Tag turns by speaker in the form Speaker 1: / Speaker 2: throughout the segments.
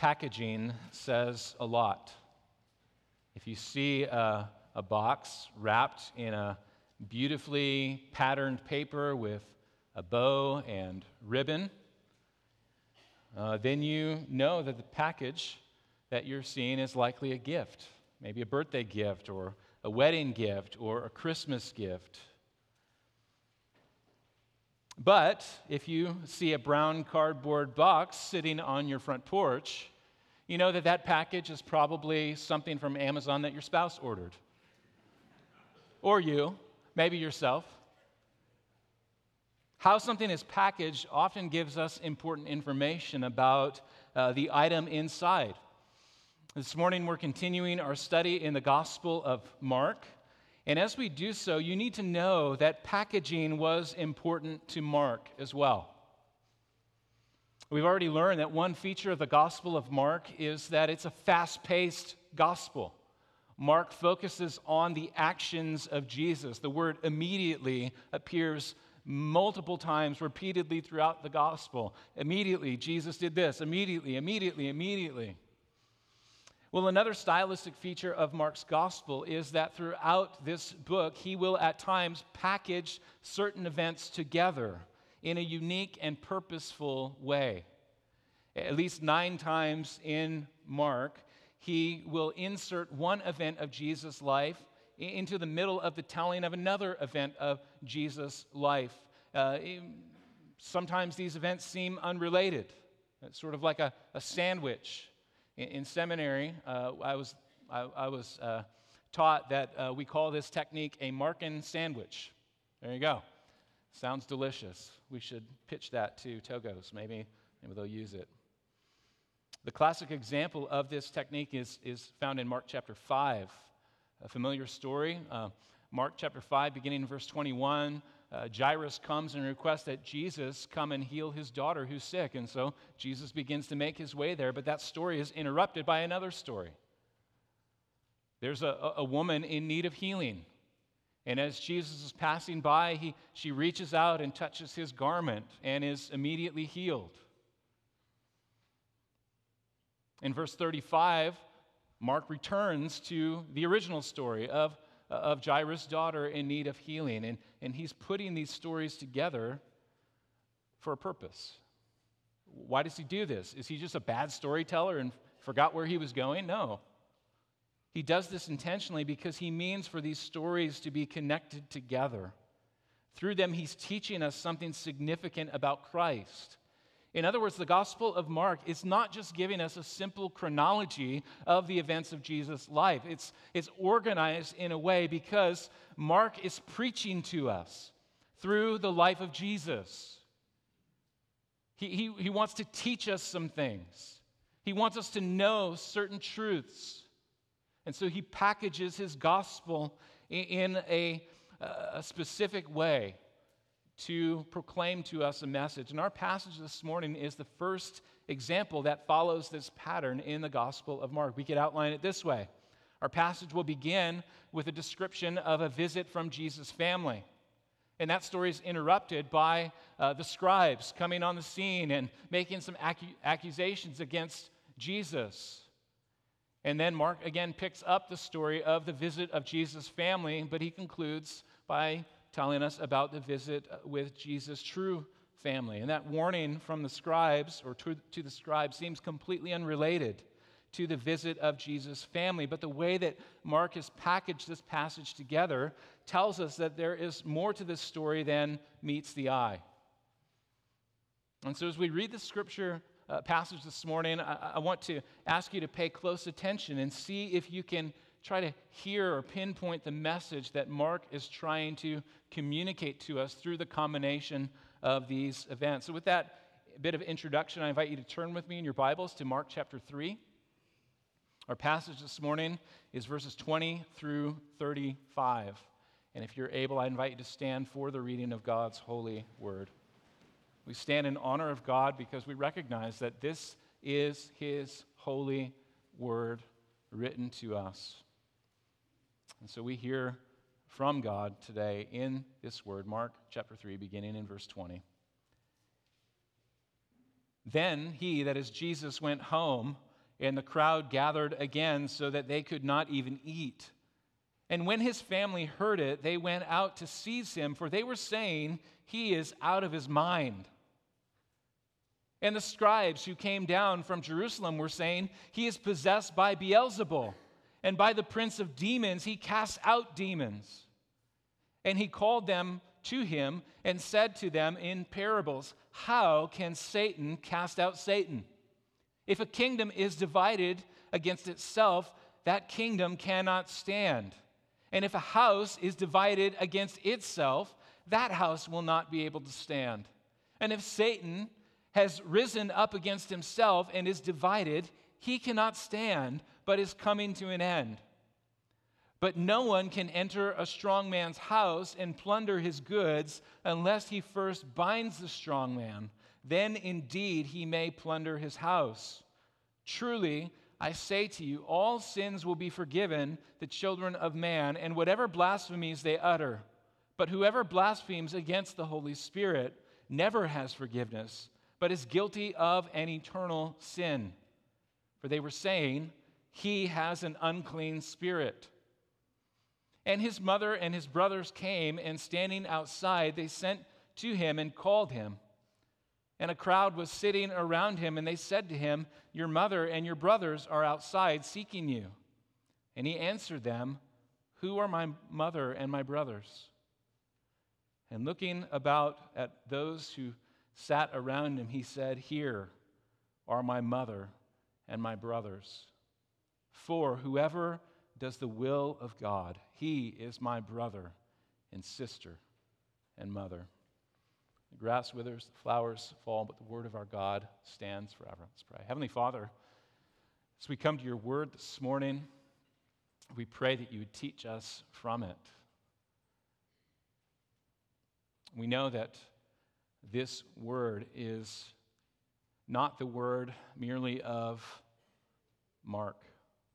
Speaker 1: Packaging says a lot. If you see a box wrapped in a beautifully patterned paper with a bow and ribbon, then you know that the package that you're seeing is likely a gift, maybe a birthday gift or a wedding gift or a Christmas gift. But if you see a brown cardboard box sitting on your front porch, you know that that package is probably something from Amazon that your spouse ordered. Or you, maybe yourself. How something is packaged often gives us important information about the item inside. This morning we're continuing our study in the Gospel of Mark. And as we do so, you need to know that packaging was important to Mark as well. We've already learned that one feature of the Gospel of Mark is that it's a fast-paced gospel. Mark focuses on the actions of Jesus. The word immediately appears multiple times repeatedly throughout the gospel. Immediately, Jesus did this. Immediately, immediately, immediately. Well, another stylistic feature of Mark's gospel is that throughout this book, he will at times package certain events together in a unique and purposeful way. At least 9 times in Mark, he will insert one event of Jesus' life into the middle of the telling of another event of Jesus' life. Sometimes these events seem unrelated. It's sort of like a sandwich. In seminary, I was taught that we call this technique a Markan sandwich. There you go. Sounds delicious. We should pitch that to Togos. Maybe they'll use it. The classic example of this technique is found in Mark chapter 5, a familiar story. Mark chapter 5, beginning in verse 21, Jairus comes and requests that Jesus come and heal his daughter who's sick. And so Jesus begins to make his way there, but that story is interrupted by another story. There's a woman in need of healing. And as Jesus is passing by, she reaches out and touches his garment and is immediately healed. In verse 35, Mark returns to the original story of Jairus' daughter in need of healing. And he's putting these stories together for a purpose. Why does he do this? Is he just a bad storyteller and forgot where he was going? No. He does this intentionally because he means for these stories to be connected together. Through them, he's teaching us something significant about Christ. In other words, the Gospel of Mark is not just giving us a simple chronology of the events of Jesus' life. It's organized in a way because Mark is preaching to us through the life of Jesus. He wants to teach us some things. He wants us to know certain truths. And so he packages his gospel in a specific way to proclaim to us a message. And our passage this morning is the first example that follows this pattern in the Gospel of Mark. We could outline it this way. Our passage will begin with a description of a visit from Jesus' family. And that story is interrupted by the scribes coming on the scene and making some accusations against Jesus. And then Mark again picks up the story of the visit of Jesus' family, but he concludes by telling us about the visit with Jesus' true family. And that warning from the scribes, or to the scribes, seems completely unrelated to the visit of Jesus' family. But the way that Mark has packaged this passage together tells us that there is more to this story than meets the eye. And so as we read the scripture passage this morning, I want to ask you to pay close attention and see if you can try to hear or pinpoint the message that Mark is trying to communicate to us through the combination of these events. So with that bit of introduction, I invite you to turn with me in your Bibles to Mark chapter 3. Our passage this morning is verses 20 through 35. And if you're able, I invite you to stand for the reading of God's holy word. We stand in honor of God because we recognize that this is his holy word written to us. And so we hear from God today in this word, Mark chapter 3, beginning in verse 20. Then he, that is Jesus, went home and the crowd gathered again so that they could not even eat. And when his family heard it, they went out to seize him, for they were saying, "He is out of his mind." And the scribes who came down from Jerusalem were saying, "He is possessed by Beelzebul, and by the prince of demons he casts out demons." And he called them to him and said to them in parables, "How can Satan cast out Satan? If a kingdom is divided against itself, that kingdom cannot stand. And if a house is divided against itself, that house will not be able to stand. And if Satan has risen up against himself and is divided, he cannot stand, but is coming to an end. But no one can enter a strong man's house and plunder his goods unless he first binds the strong man. Then indeed he may plunder his house. Truly, I say to you, all sins will be forgiven the children of man, and whatever blasphemies they utter. But whoever blasphemes against the Holy Spirit never has forgiveness, but is guilty of an eternal sin. For they were saying, "He has an unclean spirit." And his mother and his brothers came, and standing outside, they sent to him and called him. And a crowd was sitting around him, and they said to him, "Your mother and your brothers are outside seeking you." And he answered them, "Who are my mother and my brothers?" And looking about at those who sat around him, he said, "Here are my mother and my brothers. For whoever does the will of God, he is my brother and sister and mother." The grass withers, the flowers fall, but the word of our God stands forever. Let's pray. Heavenly Father, as we come to your word this morning, we pray that you would teach us from it. We know that this word is not the word merely of Mark.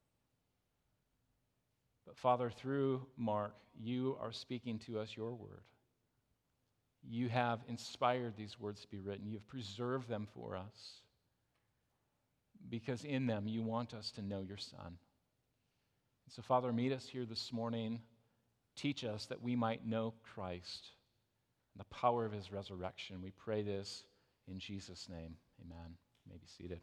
Speaker 1: But Father, through Mark, you are speaking to us your word. You have inspired these words to be written. You have preserved them for us because in them you want us to know your Son. And so, Father, meet us here this morning. Teach us that we might know Christ and the power of his resurrection. We pray this in Jesus' name. Amen. You may be seated.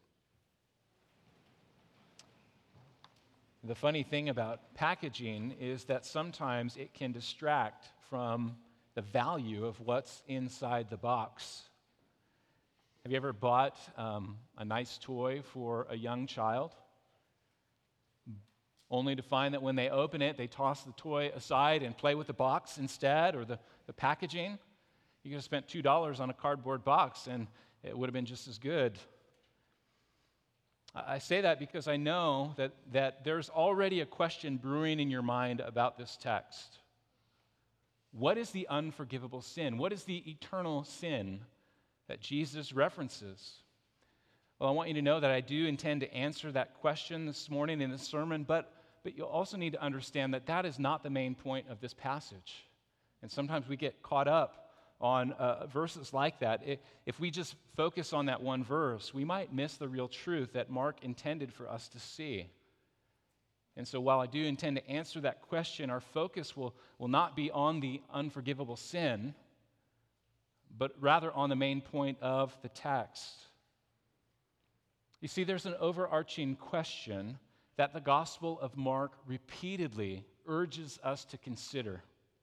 Speaker 1: The funny thing about packaging is that sometimes it can distract from the value of what's inside the box. Have you ever bought a nice toy for a young child, only to find that when they open it, they toss the toy aside and play with the box instead, or the packaging? You could have spent $2 on a cardboard box, and it would have been just as good. I say that because I know that there's already a question brewing in your mind about this text. What is the unforgivable sin? What is the eternal sin that Jesus references? Well, I want you to know that I do intend to answer that question this morning in the sermon, but you'll also need to understand that that is not the main point of this passage. And sometimes we get caught up on verses like that. If we just focus on that one verse, we might miss the real truth that Mark intended for us to see. And so while I do intend to answer that question, our focus will not be on the unforgivable sin, but rather on the main point of the text. You see, there's an overarching question that the Gospel of Mark repeatedly urges us to consider.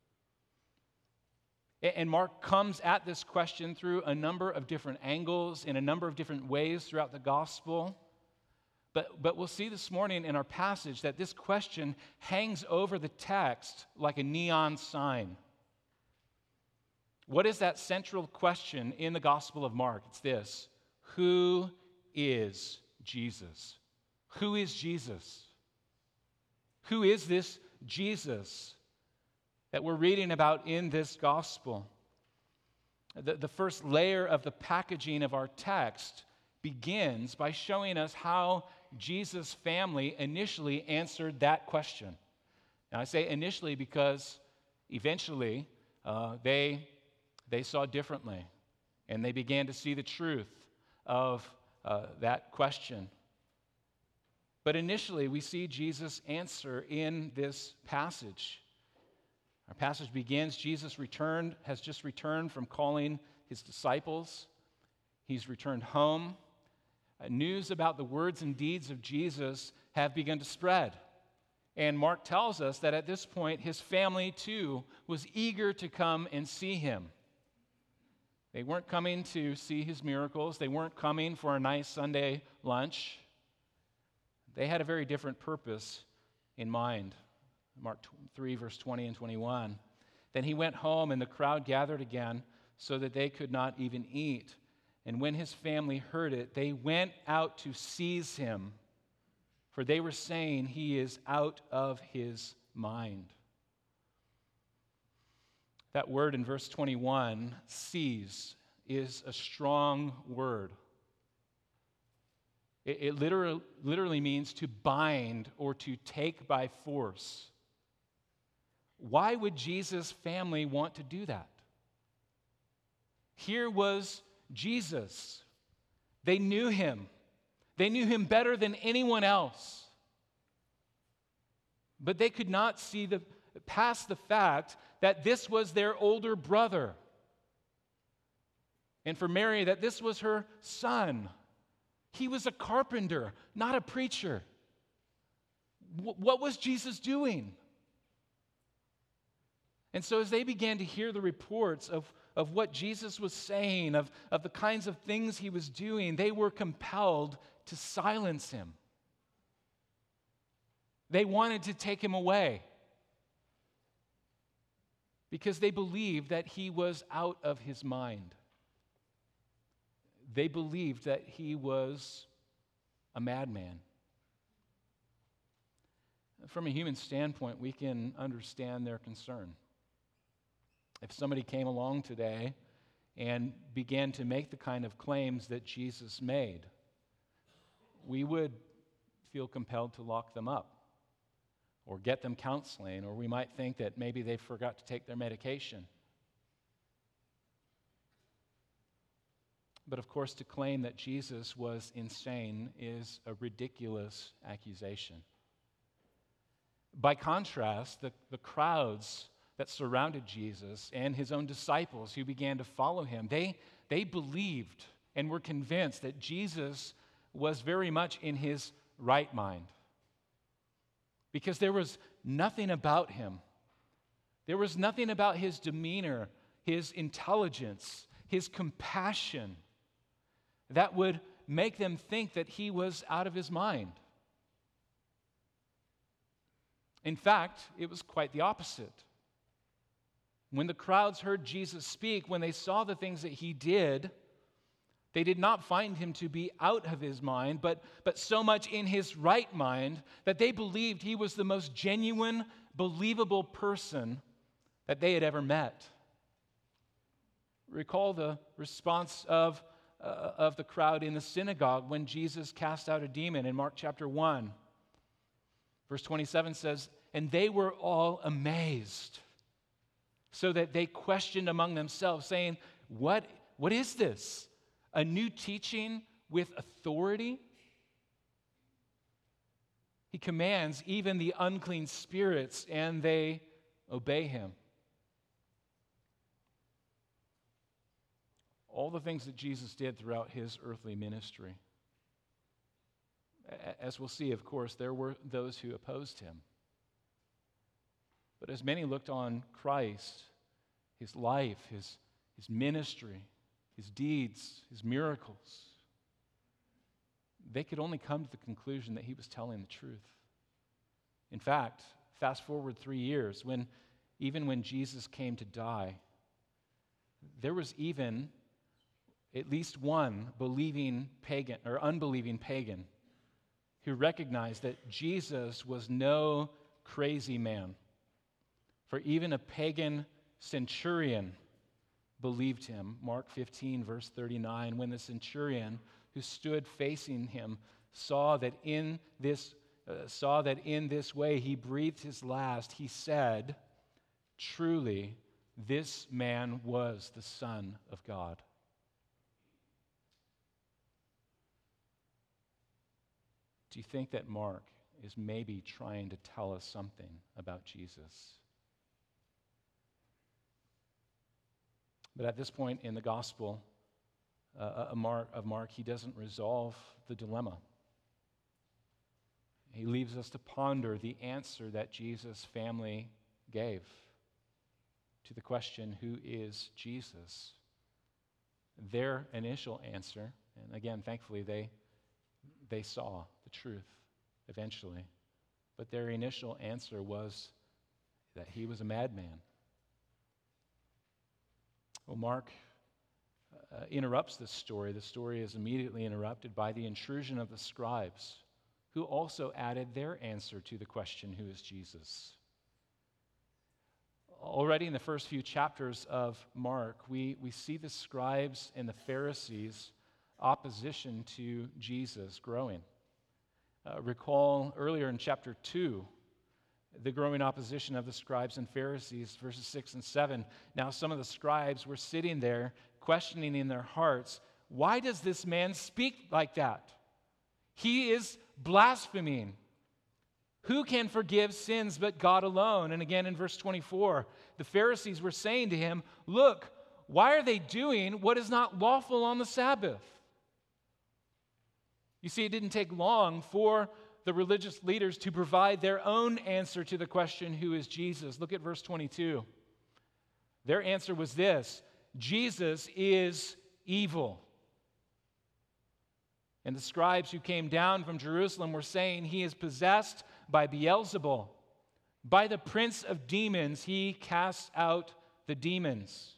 Speaker 1: And Mark comes at this question through a number of different angles, in a number of different ways throughout the Gospel. But we'll see this morning in our passage that this question hangs over the text like a neon sign. What is that central question in the Gospel of Mark? It's this: who is Jesus? Who is Jesus? Who is this Jesus that we're reading about in this Gospel? The first layer of the packaging of our text begins by showing us how Jesus' family initially answered that question. Now, I say initially because eventually they saw differently, and they began to see the truth of that question. But initially, we see Jesus answer in this passage. Our passage begins, Jesus has just returned from calling his disciples. He's returned home. News about the words and deeds of Jesus have begun to spread. And Mark tells us that at this point, his family too was eager to come and see him. They weren't coming to see his miracles. They weren't coming for a nice Sunday lunch. They had a very different purpose in mind. Mark 3, verse 20 and 21. Then he went home, and the crowd gathered again, so that they could not even eat. And when his family heard it, they went out to seize him, for they were saying he is out of his mind. That word in verse 21, seize, is a strong word. It literally means to bind or to take by force. Why would Jesus' family want to do that? Here was Jesus. They knew him. They knew him better than anyone else. But they could not see past the fact that this was their older brother. And for Mary, that this was her son. He was a carpenter, not a preacher. What was Jesus doing? And so as they began to hear the reports of what Jesus was saying, of the kinds of things he was doing, they were compelled to silence him. They wanted to take him away because they believed that he was out of his mind. They believed that he was a madman. From a human standpoint, we can understand their concern. If somebody came along today and began to make the kind of claims that Jesus made, we would feel compelled to lock them up or get them counseling, or we might think that maybe they forgot to take their medication. But of course, to claim that Jesus was insane is a ridiculous accusation. By contrast, the crowds that surrounded Jesus and his own disciples who began to follow him, they believed and were convinced that Jesus was very much in his right mind. Because there was nothing about him. There was nothing about his demeanor, his intelligence, his compassion that would make them think that he was out of his mind. In fact, it was quite the opposite. When the crowds heard Jesus speak, when they saw the things that he did, they did not find him to be out of his mind, but so much in his right mind that they believed he was the most genuine, believable person that they had ever met. Recall the response of the crowd in the synagogue when Jesus cast out a demon in Mark chapter 1. Verse 27 says, "And they were all amazed, so that they questioned among themselves, saying, What is this? A new teaching with authority? He commands even the unclean spirits, and they obey him." All the things that Jesus did throughout his earthly ministry. As we'll see, of course, there were those who opposed him. But as many looked on Christ, his life, his ministry, his deeds, his miracles, they could only come to the conclusion that he was telling the truth. In fact, fast forward 3 years, even when Jesus came to die, there was even at least one believing pagan or unbelieving pagan who recognized that Jesus was no crazy man. For even a pagan centurion believed him. Mark 15, verse 39, when the centurion who stood facing him saw that in this way he breathed his last, he said, "Truly, this man was the Son of God." Do you think that Mark is maybe trying to tell us something about Jesus? But at this point in the gospel of Mark, he doesn't resolve the dilemma. He leaves us to ponder the answer that Jesus' family gave to the question, who is Jesus? Their initial answer, and again, thankfully, they saw the truth eventually, but their initial answer was that he was a madman. Well, Mark interrupts this story. The story is immediately interrupted by the intrusion of the scribes, who also added their answer to the question, who is Jesus? Already in the first few chapters of Mark, we see the scribes and the Pharisees' opposition to Jesus growing. Recall earlier in chapter 2, the growing opposition of the scribes and Pharisees, verses 6 and 7. Now some of the scribes were sitting there, questioning in their hearts, why does this man speak like that? He is blaspheming. Who can forgive sins but God alone? And again in verse 24, the Pharisees were saying to him, look, why are they doing what is not lawful on the Sabbath? You see, it didn't take long for the religious leaders to provide their own answer to the question, who is Jesus? Look at verse 22. Their answer was this: Jesus is evil. And the scribes who came down from Jerusalem were saying, he is possessed by Beelzebul. By the prince of demons, he casts out the demons.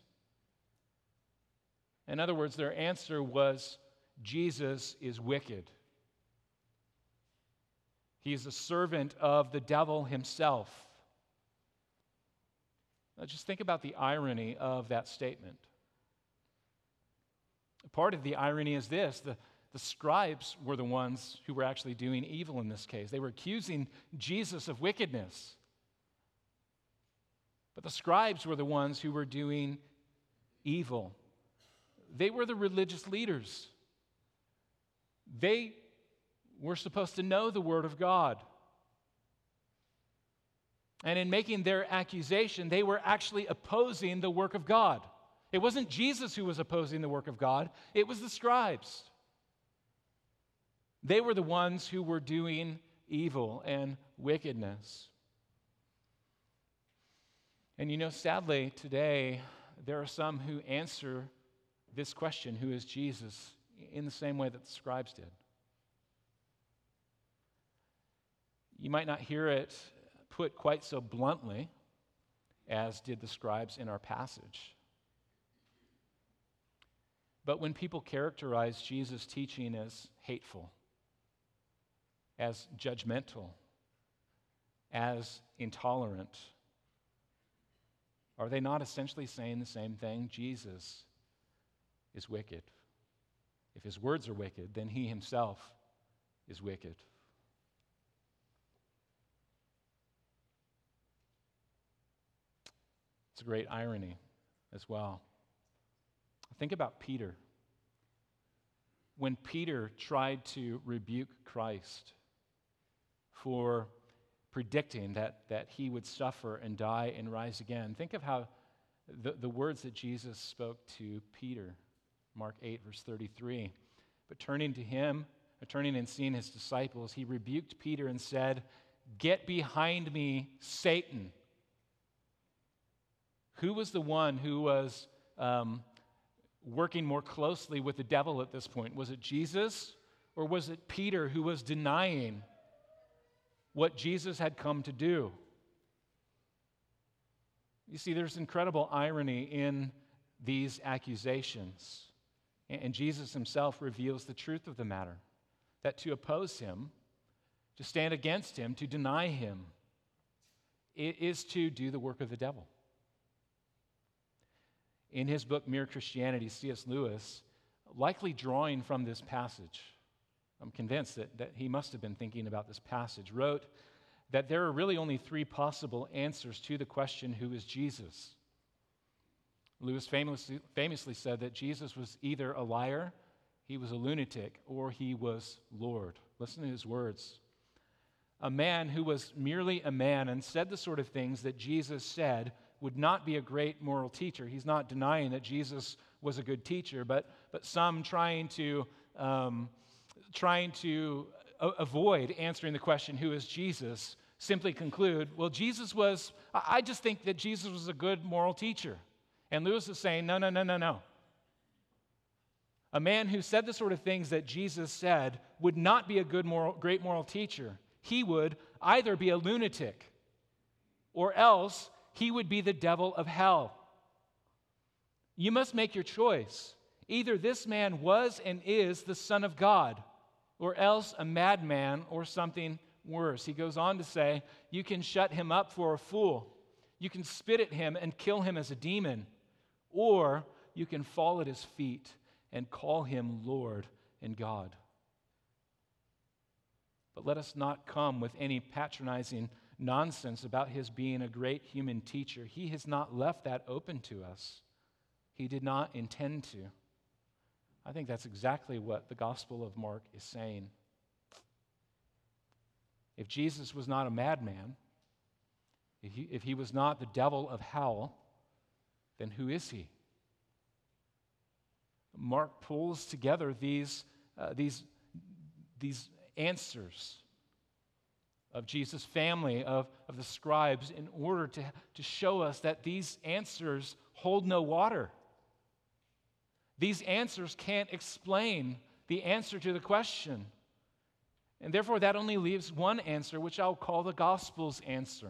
Speaker 1: In other words, their answer was, Jesus is wicked. He is a servant of the devil himself. Now just think about the irony of that statement. Part of the irony is this: the scribes were the ones who were actually doing evil in this case. They were accusing Jesus of wickedness. But the scribes were the ones who were doing evil. They were the religious leaders. They were supposed to know the Word of God. And in making their accusation, they were actually opposing the work of God. It wasn't Jesus who was opposing the work of God, it was the scribes. They were the ones who were doing evil and wickedness. And you know, sadly, today, there are some who answer this question, who is Jesus, in the same way that the scribes did. You might not hear it put quite so bluntly as did the scribes in our passage. But when people characterize Jesus' teaching as hateful, as judgmental, as intolerant, are they not essentially saying the same thing? Jesus is wicked. If his words are wicked, then he himself is wicked. It's a great irony as well. Think about Peter. When Peter tried to rebuke Christ for predicting that he would suffer and die and rise again, think of how the words that Jesus spoke to Peter. Mark 8, verse 33. But turning and seeing his disciples, he rebuked Peter and said, "Get behind me, Satan." Who was the one who was working more closely with the devil at this point? Was it Jesus, or was it Peter who was denying what Jesus had come to do? You see, there's incredible irony in these accusations. And Jesus himself reveals the truth of the matter, that to oppose him, to stand against him, to deny him, it is to do the work of the devil. In his book, Mere Christianity, C.S. Lewis, likely drawing from this passage, I'm convinced that he must have been thinking about this passage, wrote that there are really only three possible answers to the question, who is Jesus? Lewis famously said that Jesus was either a liar, he was a lunatic, or he was Lord. Listen to his words. A man who was merely a man and said the sort of things that Jesus said would not be a great moral teacher. He's not denying that Jesus was a good teacher, but some trying to avoid answering the question, who is Jesus, simply conclude, well, I just think that Jesus was a good moral teacher. And Lewis is saying, no. A man who said the sort of things that Jesus said would not be a great moral teacher. He would either be a lunatic or else he would be the devil of hell. You must make your choice. Either this man was and is the Son of God, or else a madman or something worse. He goes on to say, you can shut him up for a fool. You can spit at him and kill him as a demon, or you can fall at his feet and call him Lord and God. But let us not come with any patronizing nonsense about his being a great human teacher. He has not left that open to us. He did not intend to. I think that's exactly what the Gospel of Mark is saying. If Jesus was not a madman, if he was not the devil of hell, then who is he? Mark pulls together these answers of Jesus' family, of the scribes, in order to show us that these answers hold no water. These answers can't explain the answer to the question. And therefore, that only leaves one answer, which I'll call the Gospel's answer.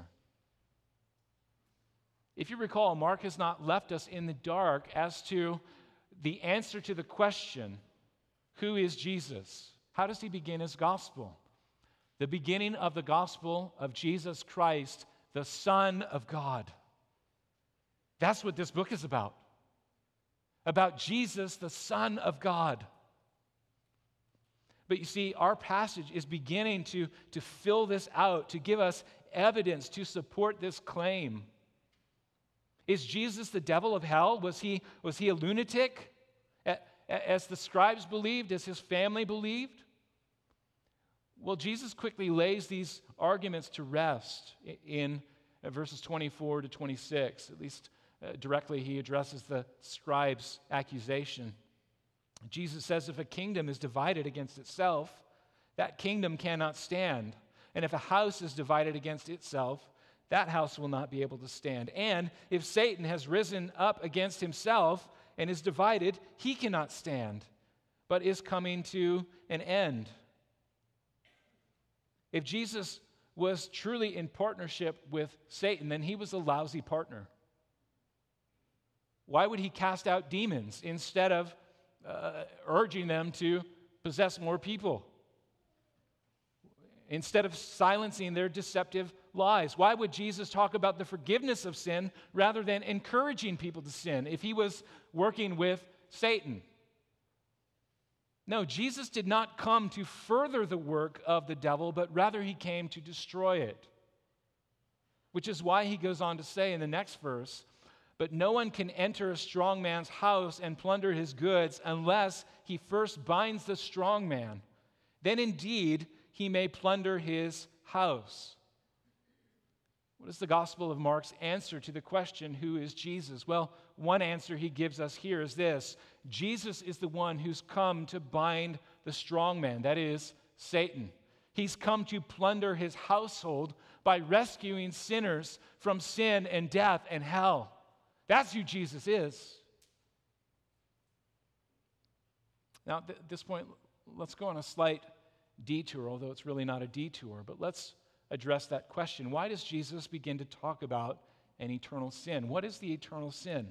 Speaker 1: If you recall, Mark has not left us in the dark as to the answer to the question, who is Jesus? How does he begin his gospel? The beginning of the gospel of Jesus Christ, the Son of God. That's what this book is about. About Jesus, the Son of God. But you see, our passage is beginning to fill this out, to give us evidence to support this claim. Is Jesus the devil of hell? Was he a lunatic, as the scribes believed, as his family believed? Well, Jesus quickly lays these arguments to rest in verses 24 to 26. At least directly he addresses the scribes' accusation. Jesus says if a kingdom is divided against itself, that kingdom cannot stand. And if a house is divided against itself, that house will not be able to stand. And if Satan has risen up against himself and is divided, he cannot stand, but is coming to an end. If Jesus was truly in partnership with Satan, then he was a lousy partner. Why would he cast out demons instead of urging them to possess more people? Instead of silencing their deceptive lies? Why would Jesus talk about the forgiveness of sin rather than encouraging people to sin if he was working with Satan? No, Jesus did not come to further the work of the devil, but rather he came to destroy it. Which is why he goes on to say in the next verse, but no one can enter a strong man's house and plunder his goods unless he first binds the strong man. Then indeed he may plunder his house. What is the Gospel of Mark's answer to the question, who is Jesus? Well, one answer he gives us here is this: Jesus is the one who's come to bind the strong man, that is, Satan. He's come to plunder his household by rescuing sinners from sin and death and hell. That's who Jesus is. Now, at this point, let's go on a slight detour, although it's really not a detour, but let's address that question. Why does Jesus begin to talk about an eternal sin? What is the eternal sin?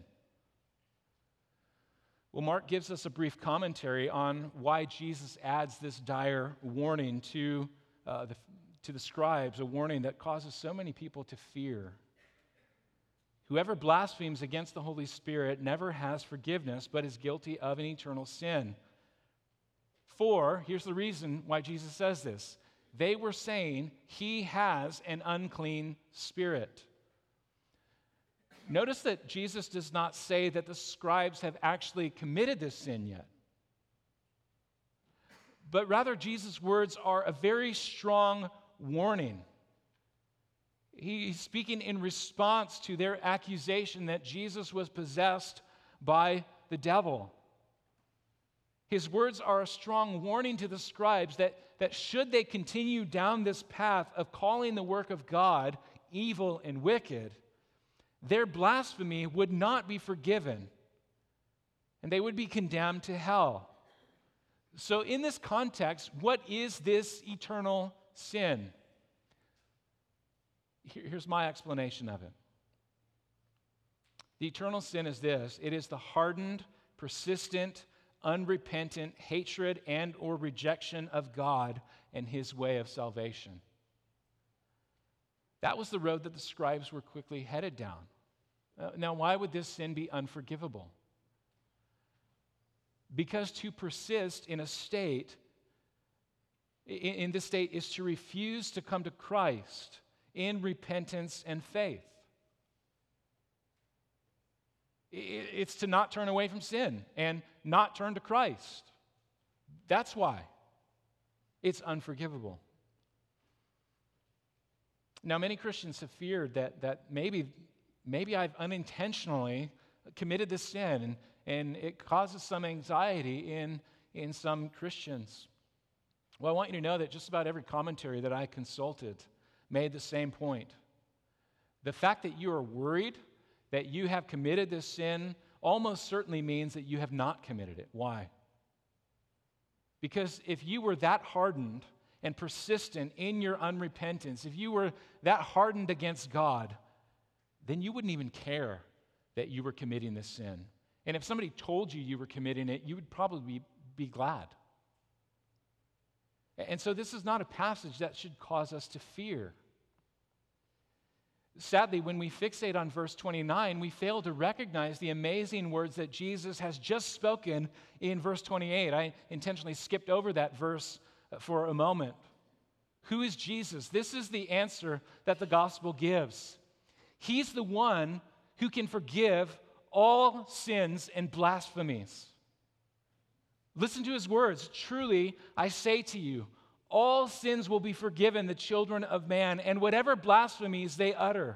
Speaker 1: Well, Mark gives us a brief commentary on why Jesus adds this dire warning to the scribes, a warning that causes so many people to fear. Whoever blasphemes against the Holy Spirit never has forgiveness, but is guilty of an eternal sin. For, here's the reason why Jesus says this: they were saying he has an unclean spirit. Notice that Jesus does not say that the scribes have actually committed this sin yet. but rather Jesus' words are a very strong warning. He's speaking in response to their accusation that Jesus was possessed by the devil. His words are a strong warning to the scribes that should they continue down this path of calling the work of God evil and wicked, their blasphemy would not be forgiven, and they would be condemned to hell. So in this context, what is this eternal sin? Here's my explanation of it. The eternal sin is this: it is the hardened, persistent, unrepentant hatred and or rejection of God and his way of salvation. That was the road that the scribes were quickly headed down. Now, why would this sin be unforgivable? Because to persist in a state, in this state, is to refuse to come to Christ in repentance and faith. It's to not turn away from sin and not turn to Christ. That's why it's unforgivable. Now, many Christians have feared that maybe I've unintentionally committed this sin, and it causes some anxiety in some Christians. Well, I want you to know that just about every commentary that I consulted made the same point. The fact that you are worried that you have committed this sin almost certainly means that you have not committed it. Why? Because if you were that hardened and persistent in your unrepentance, if you were that hardened against God, then you wouldn't even care that you were committing this sin. And if somebody told you were committing it, you would probably be glad. And so this is not a passage that should cause us to fear. Sadly, when we fixate on verse 29, we fail to recognize the amazing words that Jesus has just spoken in verse 28. I intentionally skipped over that verse for a moment. Who is Jesus? This is the answer that the gospel gives. He's the one who can forgive all sins and blasphemies. Listen to his words. Truly, I say to you, all sins will be forgiven the children of man, and whatever blasphemies they utter.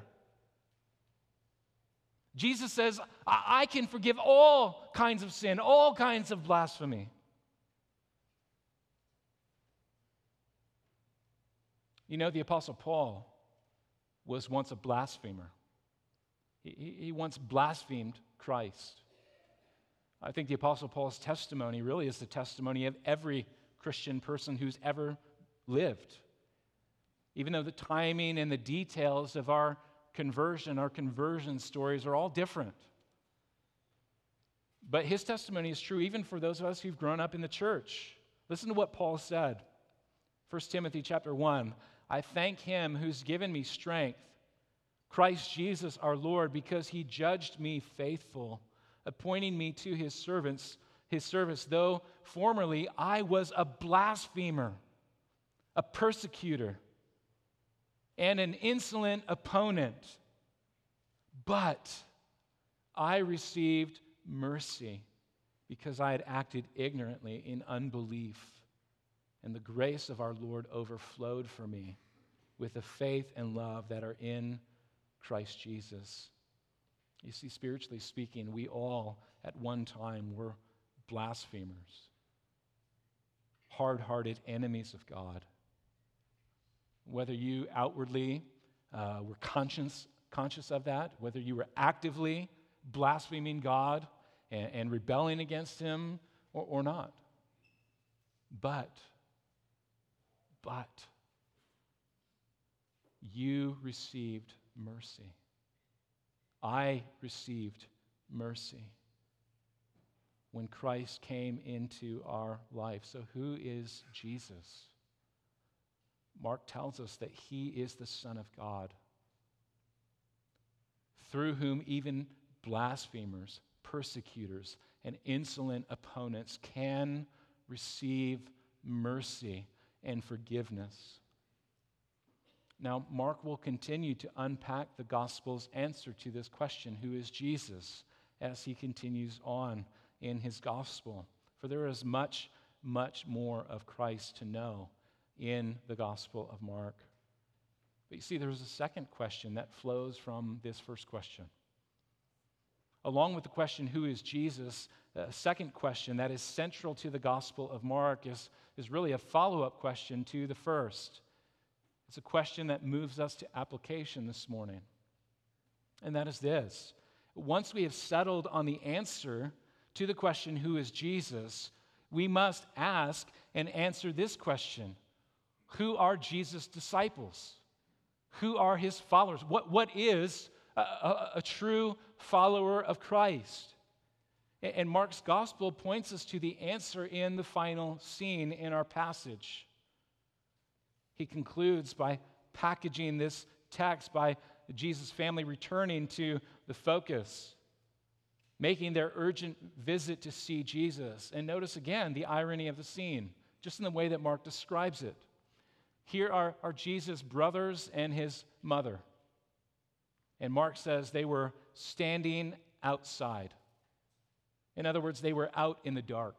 Speaker 1: Jesus says, I can forgive all kinds of sin, all kinds of blasphemy. You know, the Apostle Paul was once a blasphemer. He once blasphemed Christ. I think the Apostle Paul's testimony really is the testimony of every Christian person who's ever lived. Even though the timing and the details of our conversion stories are all different. But his testimony is true even for those of us who've grown up in the church. Listen to what Paul said. 1 Timothy chapter 1, I thank him who's given me strength, Christ Jesus our Lord, because he judged me faithful, appointing me to his service, though formerly I was a blasphemer, a persecutor, and an insolent opponent. But I received mercy because I had acted ignorantly in unbelief, and the grace of our Lord overflowed for me with the faith and love that are in Christ Jesus. You see, spiritually speaking, we all at one time were blasphemers, hard-hearted enemies of God. Whether you outwardly were conscious of that, whether you were actively blaspheming God and rebelling against him or not. But you received mercy. I received mercy when Christ came into our life. So who is Jesus? Mark tells us that he is the Son of God, through whom even blasphemers, persecutors, and insolent opponents can receive mercy and forgiveness. Now, Mark will continue to unpack the gospel's answer to this question, who is Jesus, as he continues on in his gospel. For there is much much more of Christ to know in the Gospel of Mark. But you see, there's a second question that flows from this first question. Along with the question, who is Jesus? A second question that is central to the Gospel of Mark is really a follow-up question to the first. It's a question that moves us to application this morning. And that is this. Once we have settled on the answer to the question, who is Jesus, we must ask and answer this question. Who are Jesus' disciples? Who are his followers? What is a true follower of Christ? And Mark's gospel points us to the answer in the final scene in our passage. He concludes by packaging this text by Jesus' family returning to the focus, making their urgent visit to see Jesus. And notice again the irony of the scene, just in the way that Mark describes it. Here are Jesus' brothers and his mother. And Mark says they were standing outside. In other words, they were out in the dark.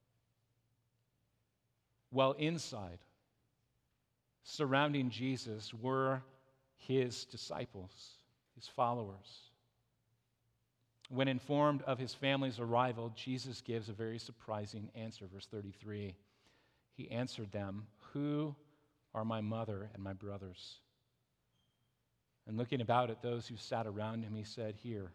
Speaker 1: While inside, surrounding Jesus, were his disciples, his followers. When informed of his family's arrival, Jesus gives a very surprising answer. Verse 33, he answered them, "Who are my mother and my brothers?" And looking about at those who sat around him, he said, Here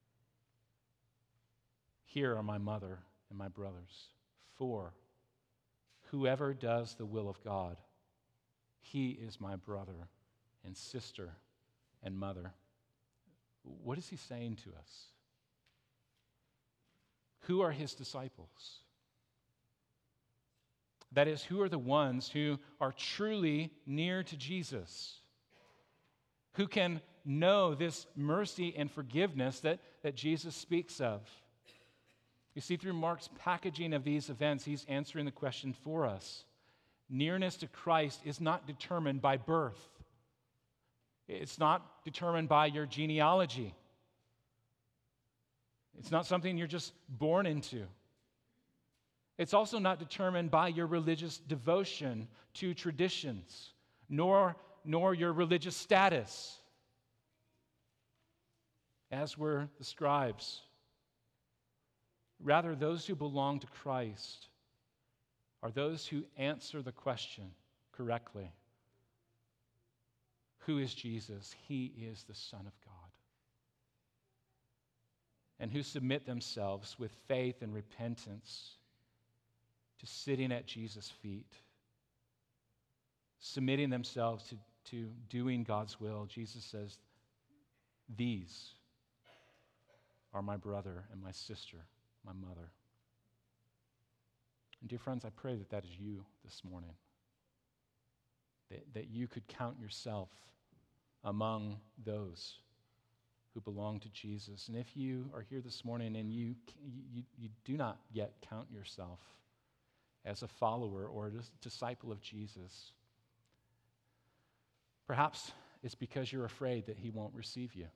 Speaker 1: are my mother and my brothers. For whoever does the will of God, he is my brother and sister and mother. What is he saying to us? Who are his disciples? That is, who are the ones who are truly near to Jesus? Who can know this mercy and forgiveness that Jesus speaks of? You see, through Mark's packaging of these events, he's answering the question for us. Nearness to Christ is not determined by birth. It's not determined by your genealogy. It's not something you're just born into. It's also not determined by your religious devotion to traditions, nor your religious status, as were the scribes. Rather, those who belong to Christ are those who answer the question correctly. Who is Jesus? He is the Son of God. And who submit themselves with faith and repentance to sitting at Jesus' feet, submitting themselves to doing God's will. Jesus says, "These are my brother and my sister, my mother." And dear friends, I pray that that is you this morning, that you could count yourself among those who belong to Jesus. And if you are here this morning and you do not yet count yourself as a follower or a disciple of Jesus, perhaps it's because you're afraid that he won't receive you.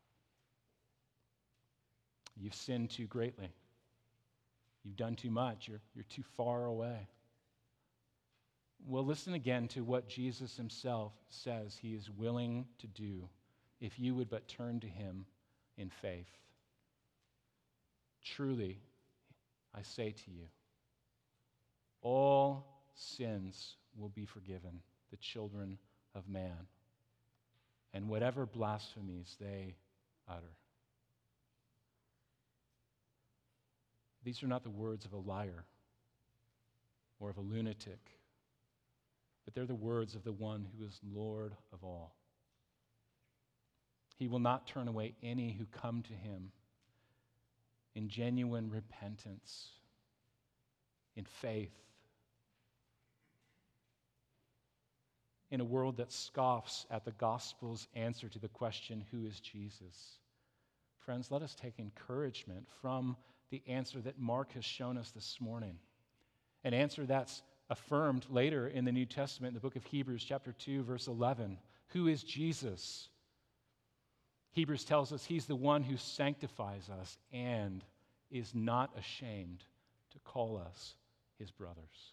Speaker 1: You've sinned too greatly. You've done too much. You're too far away. Well, listen again to what Jesus himself says he is willing to do if you would but turn to him in faith. Truly, I say to you, all sins will be forgiven the children of man, and whatever blasphemies they utter. These are not the words of a liar or of a lunatic, but they're the words of the one who is Lord of all. He will not turn away any who come to him in genuine repentance, in faith. In a world that scoffs at the gospel's answer to the question, who is Jesus? Friends, let us take encouragement from the answer that Mark has shown us this morning. An answer that's affirmed later in the New Testament, in the book of Hebrews, chapter 2, verse 11. Who is Jesus? Hebrews tells us he's the one who sanctifies us and is not ashamed to call us his brothers.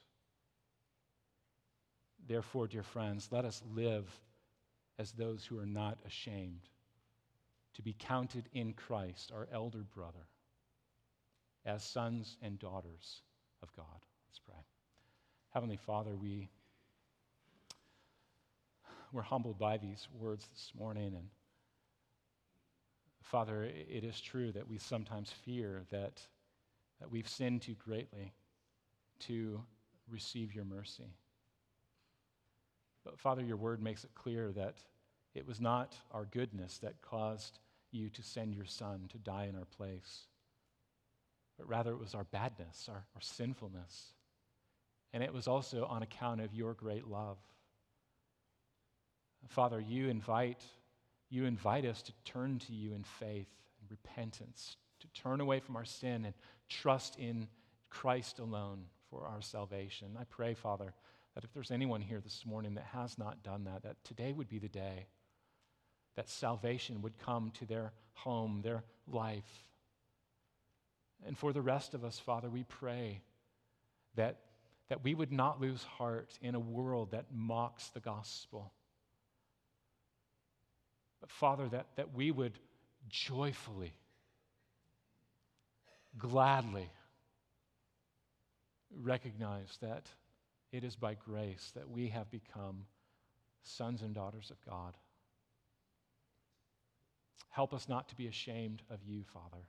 Speaker 1: Therefore, dear friends, let us live as those who are not ashamed to be counted in Christ, our elder brother, as sons and daughters of God. Let's pray. Heavenly Father, we're humbled by these words this morning. And Father, it is true that we sometimes fear that we've sinned too greatly to receive your mercy. But Father, your word makes it clear that it was not our goodness that caused you to send your Son to die in our place, but rather it was our badness, our sinfulness. And it was also on account of your great love. Father, you invite us to turn to you in faith and repentance, to turn away from our sin and trust in Christ alone for our salvation. I pray, Father, that if there's anyone here this morning that has not done that, that today would be the day that salvation would come to their home, their life. And for the rest of us, Father, we pray that we would not lose heart in a world that mocks the gospel. But Father, that we would joyfully, gladly recognize that it is by grace that we have become sons and daughters of God. Help us not to be ashamed of you, Father,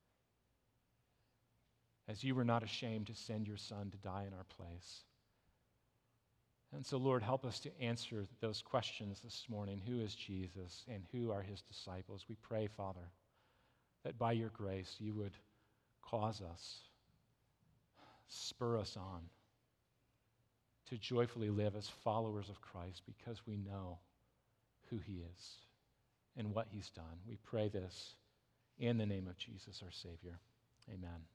Speaker 1: as you were not ashamed to send your Son to die in our place. And so, Lord, help us to answer those questions this morning. Who is Jesus and who are his disciples? We pray, Father, that by your grace you would cause us, spur us on to joyfully live as followers of Christ because we know who he is and what he's done. We pray this in the name of Jesus, our Savior. Amen.